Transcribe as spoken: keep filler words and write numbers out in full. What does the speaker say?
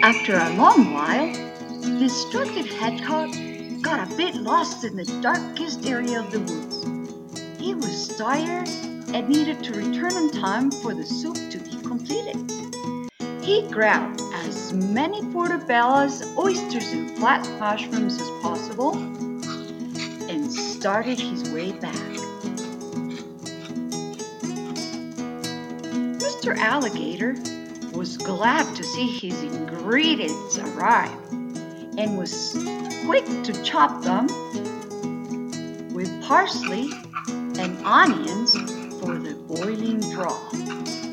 After a long while, the instructed hedgehog got a bit lost in the darkest area of the woods. He was tired and needed to return in time for the soup to be completed. He grabbed as many portobellos, oysters, and flat mushrooms as possible and started his way back. Mister Alligator was glad to see his ingredients arrive and was quick to chop them with parsley and onions for the boiling broth.